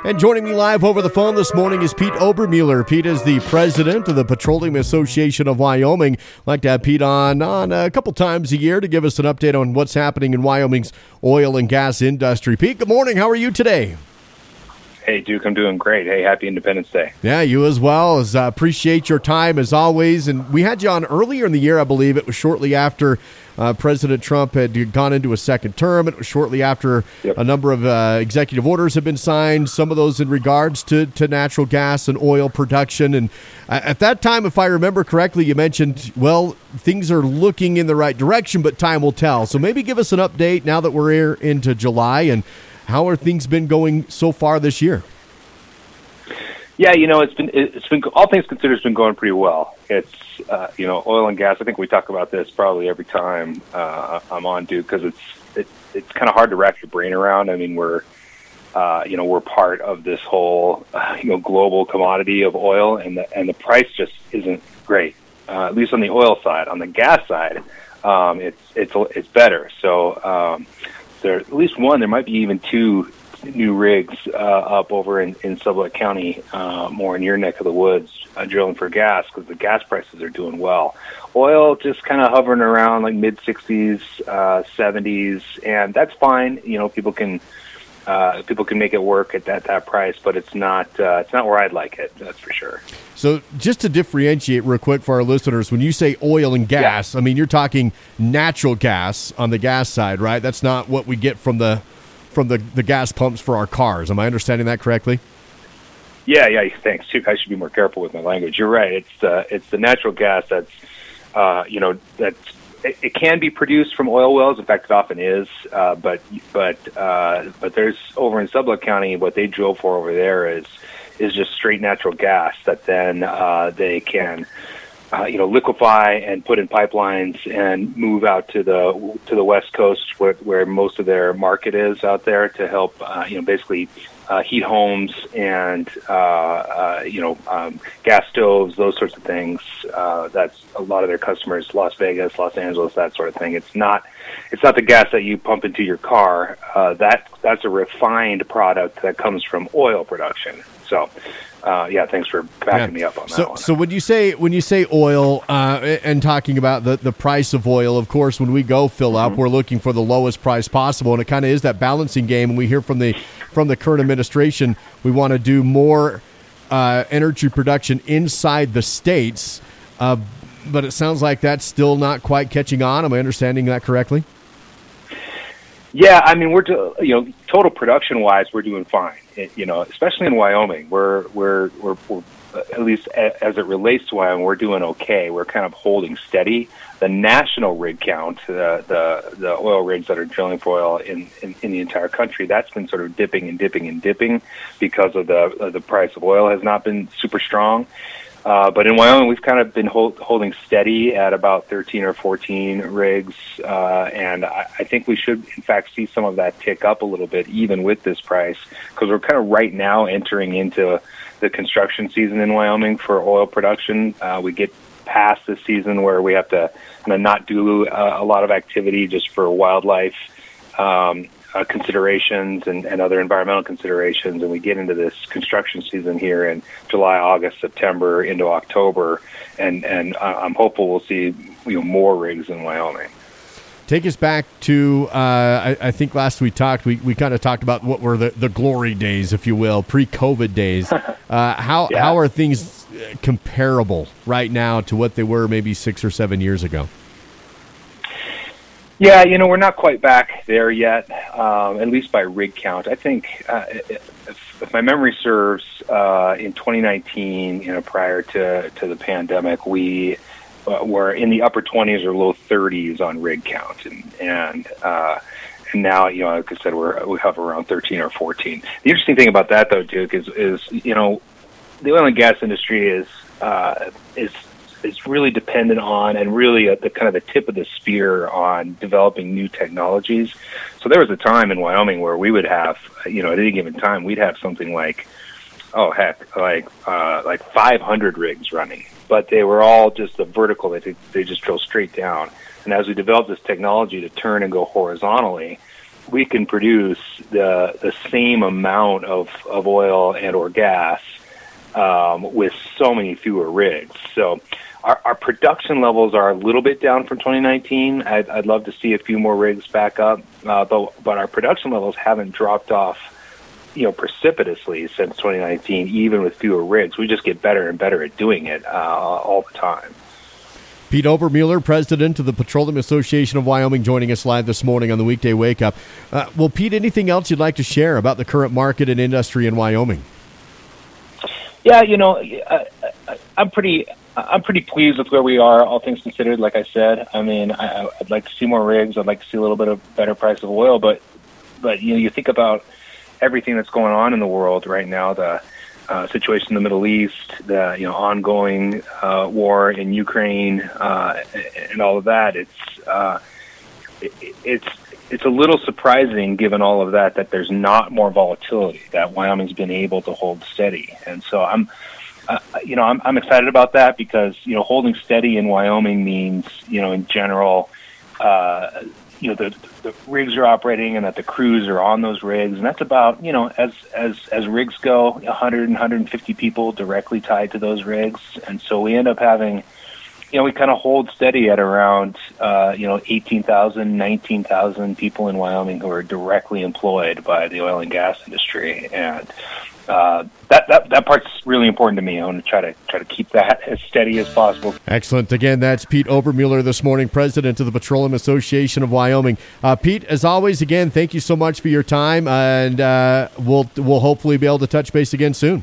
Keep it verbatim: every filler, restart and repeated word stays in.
And joining me live over the phone this morning is Pete Obermueller. Pete is the president of the Petroleum Association of Wyoming. I'd like to have Pete on, on a couple times a year to give us an update on what's happening in Wyoming's oil and gas industry. Pete, good morning. How are you today? Hey, Duke, I'm doing great. Hey, happy Independence Day. Yeah, you as well. As, uh, appreciate your time as always. And we had you on earlier in the year, I believe. It was shortly after uh, President Trump had gone into a second term. It was shortly after yep. a number of uh, executive orders had been signed, some of those in regards to, to natural gas and oil production. And uh, at that time, if I remember correctly, you mentioned, well, things are looking in the right direction, but time will tell. So maybe give us an update now that we're here into July, and how are things been going so far this year? Yeah, you know, it's been it's been all things considered, it's been going pretty well. It's uh, you know, oil and gas. I think we talk about this probably every time uh, I'm on, Duke, because it's it, it's kind of hard to wrap your brain around. I mean, we're uh, you know we're part of this whole uh, you know global commodity of oil, and the and the price just isn't great. Uh, at least on the oil side. On the gas side, um, it's it's it's better. So. Um, There, at least one, there might be even two new rigs uh, up over in, in Sublette County, uh, more in your neck of the woods, uh, drilling for gas, because the gas prices are doing well. Oil just kind of hovering around like mid-sixties, uh, seventies, and that's fine. You know, people can uh, people can make it work at that, that price, but it's not uh, it's not where I'd like it, that's for sure. So just to differentiate real quick for our listeners, when you say oil and gas, yeah. I mean, you're talking natural gas on the gas side, right? That's not what we get from the from the, the gas pumps for our cars. Am I understanding that correctly? Yeah, yeah, thanks. I should be more careful with my language. You're right. It's uh, it's the natural gas that's, uh, you know, that's, it, it can be produced from oil wells. In fact, it often is. Uh, but but uh, but there's, over in Sublette County, what they drill for over there is, is just straight natural gas that then uh, they can, uh, you know, liquefy and put in pipelines and move out to the to the West Coast, where, where most of their market is out there, to help, uh, you know, basically uh, heat homes and uh, uh, you know um, gas stoves, those sorts of things. Uh, that's a lot of their customers: Las Vegas, Los Angeles, that sort of thing. It's not it's not the gas that you pump into your car. Uh, that that's a refined product that comes from oil production. So, uh, yeah, thanks for backing yeah. me up on that so, one. So when you say when you say oil uh, and talking about the, the price of oil, of course, when we go fill up, mm-hmm. we're looking for the lowest price possible, and it kind of is that balancing game. And we hear from the from the current administration, we want to do more uh, energy production inside the states, uh, but it sounds like that's still not quite catching on. Am I understanding that correctly? Yeah, I mean, we're do, you know total production wise, we're doing fine. It, you know, especially in Wyoming, we're we're we're, we're at least a, as it relates to Wyoming, we're doing okay. We're kind of holding steady. The national rig count, uh, the the oil rigs that are drilling for oil in, in, in the entire country, that's been sort of dipping and dipping and dipping because of the uh, the price of oil has not been super strong. Uh, but in Wyoming, we've kind of been hold, holding steady at about thirteen or fourteen rigs, uh, and I, I think we should, in fact, see some of that tick up a little bit, even with this price, because we're kind of right now entering into the construction season in Wyoming for oil production. Uh, we get past the season where we have to kind of not do uh, a lot of activity just for wildlife um, uh, considerations and, and other environmental considerations, and we get into this construction season here in July, August, September, into October, and and I'm hopeful we'll see you know more rigs in Wyoming. Take us back to, uh, I, I think last we talked, we, we kind of talked about what were the, the glory days, if you will, pre-COVID days. Uh, how yeah. how are things comparable right now to what they were maybe six or seven years ago? Yeah, you know, we're not quite back there yet, um, at least by rig count. I think, uh, if, if my memory serves, uh, in twenty nineteen, you know, prior to, to the pandemic, we uh, were in the upper twenties or low thirties on rig count. And, and, uh, and now, you know, like I said, we're, we have around thirteen or fourteen. The interesting thing about that, though, Duke, is, is you know, the oil and gas industry is uh, is is really dependent on, and really at the kind of the tip of the spear on, developing new technologies. So there was a time in Wyoming where we would have, you know, at any given time, we'd have something like, oh heck, like uh, like five hundred rigs running, but they were all just a vertical. They they just drill straight down. And as we developed this technology to turn and go horizontally, we can produce the the same amount of, of oil and or gas um, with so many fewer rigs. So our, our production levels are a little bit down from twenty nineteen. I'd, I'd love to see a few more rigs back up, uh, but but our production levels haven't dropped off, you know, precipitously since twenty nineteen. Even with fewer rigs, we just get better and better at doing it uh, all the time. Pete Obermueller, president of the Petroleum Association of Wyoming, joining us live this morning on the Weekday Wake Up. Uh, well, Pete, anything else you'd like to share about the current market and industry in Wyoming? Yeah, you know, I, I, I'm pretty, I'm pretty pleased with where we are, all things considered. Like I said, I mean, I, I'd like to see more rigs. I'd like to see a little bit of better price of oil, but, but you know, you think about everything that's going on in the world right now, the Uh, situation in the Middle East, the you know ongoing uh, war in Ukraine, uh, and all of that. It's uh, it, it's it's a little surprising, given all of that, that there's not more volatility. That Wyoming's been able to hold steady, and so I'm, uh, you know, I'm I'm excited about that because you know holding steady in Wyoming means you know in general. Uh, you know, the, the rigs are operating and that the crews are on those rigs. And that's about, you know, as, as, as rigs go, one hundred, one hundred fifty people directly tied to those rigs. And so we end up having, you know, we kind of hold steady at around, uh, you know, eighteen thousand, nineteen thousand people in Wyoming who are directly employed by the oil and gas industry. And uh, that, that that part's really important to me. I want to try to try to keep that as steady as possible. Excellent. Again, that's Pete Obermueller this morning, president of the Petroleum Association of Wyoming. Uh, Pete, as always, again, thank you so much for your time, and uh, we'll we'll hopefully be able to touch base again soon.